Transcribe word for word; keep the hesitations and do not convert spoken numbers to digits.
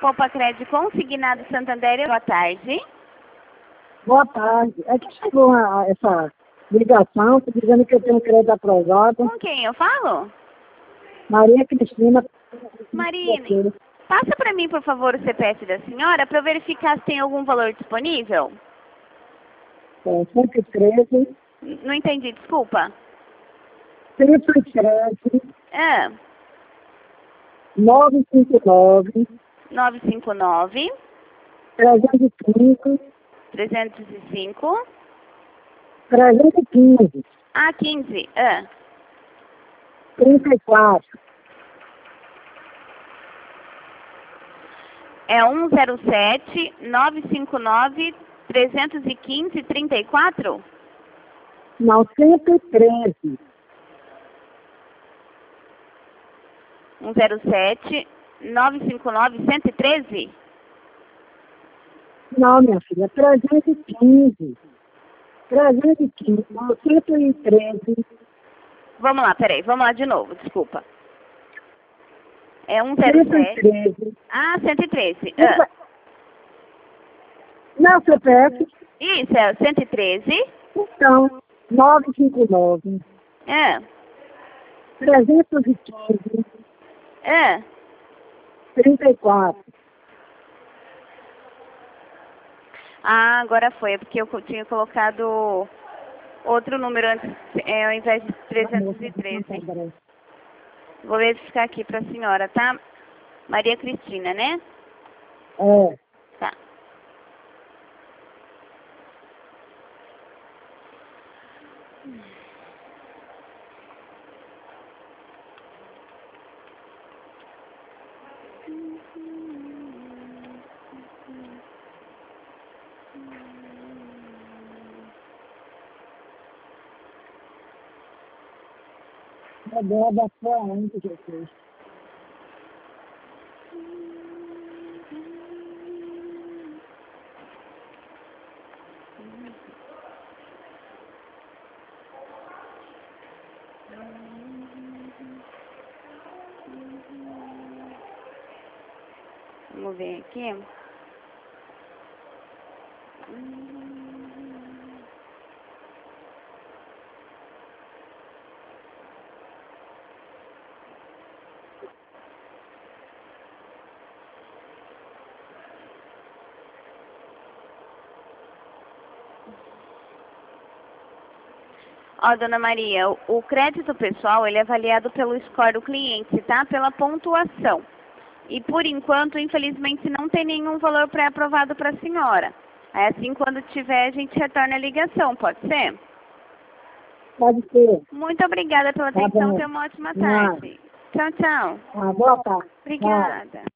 Poupa Crédito Consignado Santander. Boa tarde. Boa tarde. É que chegou a, essa ligação dizendo que eu tenho crédito aprovado. Com quem eu falo? Maria Cristina. Marine, passa para mim, por favor, o C P F da senhora para eu verificar se tem algum valor disponível. É, cento e treze. Não entendi, desculpa. cento e treze. Ah, novecentos e cinquenta e nove. nove cinco nove, trezentos e cinco. trezentos e cinco. trezentos e quinze. Ah, quinze. Ah, trinta e quatro. é um zero sete, nove cinco nove, trezentos e quinze, trinta e quatro? Não, cento e treze. um zero sete, nove cinco nove, cento e treze? Não, minha filha, trezentos e quinze. trezentos e quinze. Não, cento e treze. Vamos lá, peraí, vamos lá de novo, desculpa. É um zero cento e sete. treze. Ah, cento e treze. Ah. Não, C P F. Isso, é cento e treze. Então, novecentos e cinquenta e nove. Ah. trezentos e quinze. Ah. trinta e quatro. Ah, agora foi, é porque eu tinha colocado outro número antes, é, ao invés de trezentos e treze. Vou verificar aqui para a senhora, tá? Maria Cristina, né? É. Tá. Agora da sua onde, Jesus. Vamos ver aqui. Ó, dona Maria, o, o crédito pessoal, ele é avaliado pelo score do cliente, tá? Pela pontuação. E por enquanto, infelizmente, não tem nenhum valor pré-aprovado para a senhora. Aí assim, quando tiver, a gente retorna a ligação, pode ser? Pode ser. Muito obrigada pela Tá atenção, bom. tenha uma ótima Não. tarde. Tchau, tchau. Ah, boa tarde. Obrigada.